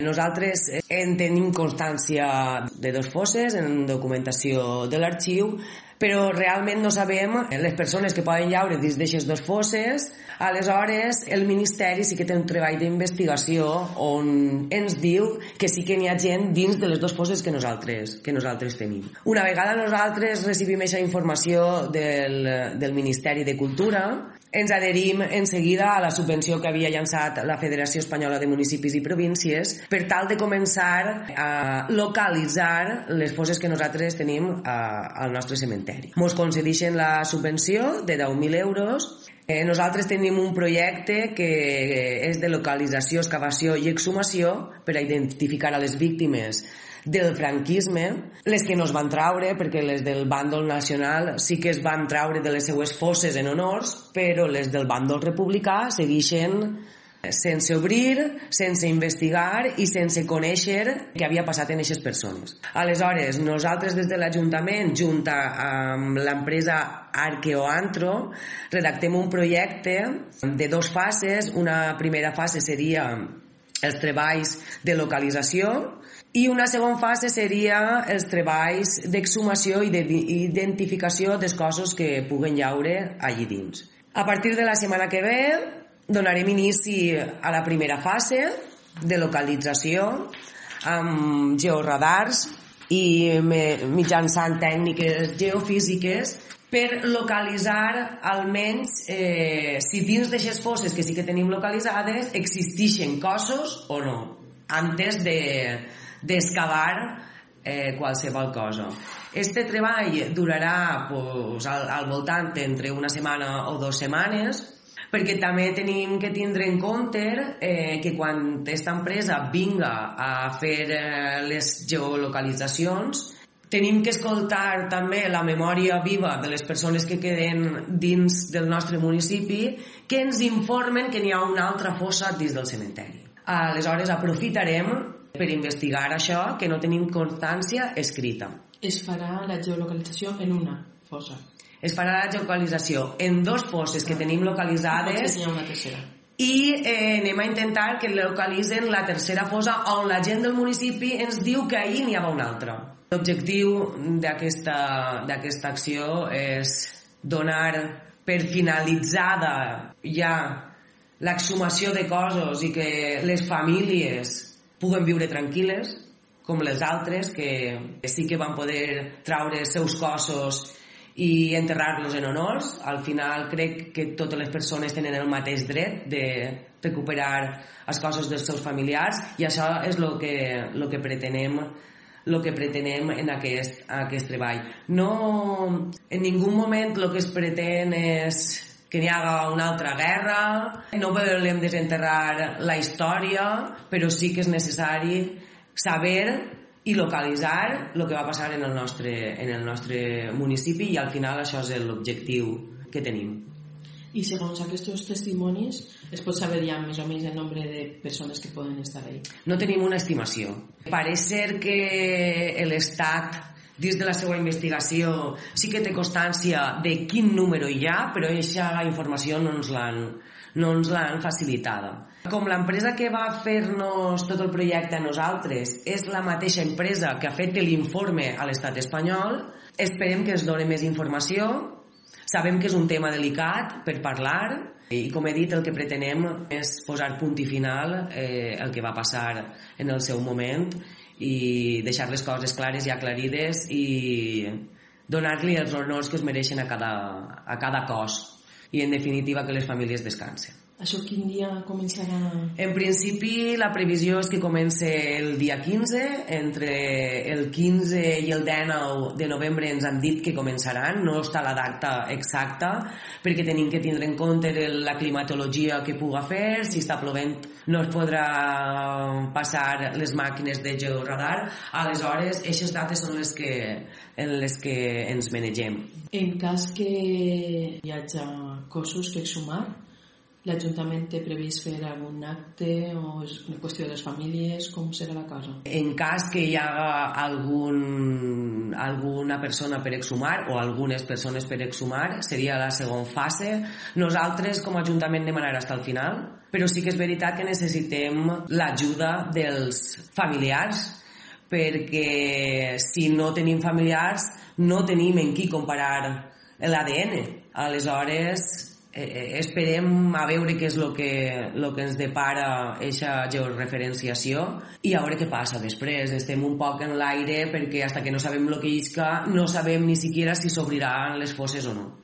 Nosaltres en tenim constància de 2 fosses en documentació de l'arxiu, però realment no sabem les persones que poden llaure dins d'aquestes 2 fosses. Aleshores, el Ministeri sí que té un treball d'investigació on ens diu que sí que n'hi ha gent dins de les 2 fosses que nosaltres tenim. Una vegada nosaltres recibim aquesta informació del Ministeri de Cultura, ens adherim en seguida a la subvenció que havia llançat la Federació Espanyola de Municipis i Províncies per tal de començar a localitzar les fosses que nosaltres tenim al nostre cementeri. Ens concedeixen la subvenció de 10.000 euros. Nosaltres tenim un projecte que és de localització, excavació i exhumació per a identificar a les víctimes del franquisme, les que no es van traure, perquè les del bàndol nacional sí que es van traure de les seues fosses en honors, però les del bàndol republicà segueixen sense obrir, sense investigar i sense conèixer què havia passat en aquestes persones. Aleshores, nosaltres des de l'Ajuntament, junt amb l'empresa Arqueoantro, redactem un projecte de 2 fases. Una primera fase seria els treballs de localització i una segona fase seria els treballs d'exhumació i d'identificació dels cossos que puguen llaure allí dins. A partir de la setmana que ve donarem inici a la primera fase de localització amb georradars i mitjançant tècniques geofísiques per localitzar almenys si dins d'aquestes fosses que sí que tenim localitzades existeixen cossos o no, antes d'excavar qualsevol cosa. Este treball durarà al voltant entre una setmana o 2 setmanes, perquè també tenim que tindre en compte que quan aquesta empresa vinga a fer les geolocalitzacions tenim que escoltar també la memòria viva de les persones que queden dins del nostre municipi, que ens informen que n'hi ha una altra fossa dins del cementeri. Aleshores aprofitarem per investigar això, que no tenim constància escrita. Es farà la geolocalització en una fossa? Es farà la geolocalització en 2 fosses que tenim localitzades i anem a intentar que localitzen la tercera fossa on la gent del municipi ens diu que ahir n'hi havia una altra. L'objectiu d'aquesta acció és donar per finalitzada ja l'exhumació de cossos i que les famílies puguen viure tranquil·les, com les altres, que sí que van poder traure els seus cossos i enterrar-los en honors. Al final crec que totes les persones tenen el mateix dret de recuperar els cossos dels seus familiars i això és el que pretenem en aquest treball. No, en ningú moment el que es pretén és que n'hi haga una altra guerra, no volem desenterrar la història, però sí que és necessari saber i localitzar el que va passar en el nostre municipi i al final això és l'objectiu que tenim. I segons aquests testimonis es pot saber ja més o menys el nombre de persones que poden estar ahí? No tenim una estimació. Pareix ser que l'Estat dins de la seva investigació sí que té constància de quin número hi ha, però aquesta informació no ens l'han facilitada. Com l'empresa que va fer-nos tot el projecte a nosaltres és la mateixa empresa que ha fet l'informe a l'estat espanyol, esperem que ens doni més informació. Sabem que és un tema delicat per parlar i, com he dit, el que pretenem és posar punt i final el que va passar en el seu moment i deixar les coses clares i aclarides i donar-li els honors que es mereixen a cada cos i, en definitiva, que les famílies descansen. Això quin dia començarà? En principi, la previsió és que comenci el dia 15. Entre el 15 i el 19 de novembre ens han dit que començaran. No està la data exacta, perquè tenim que tindre en compte la climatologia que puga fer. Si està plovent no es podrà passar les màquines de georadar. Aleshores, aquestes dates són les que ens manegem. En cas que hi hagi cossos que exhumar, l'Ajuntament té previst fer algun acte o és una qüestió de les famílies? Com serà la cosa? En cas que hi haga alguna persona per exhumar o algunes persones per exhumar, seria la segona fase. Nosaltres, com a Ajuntament, anem a anar fins al final. però sí que és veritat que necessitem l'ajuda dels familiars, perquè si no tenim familiars no tenim en qui comparar l'ADN. Aleshores, esperem a veure què és el que ens depara aquesta georreferenciació i a veure què passa després. Estem un poc en l'aire perquè fins que no sabem el que isca no sabem ni siquiera si s'obriran les fosses o no.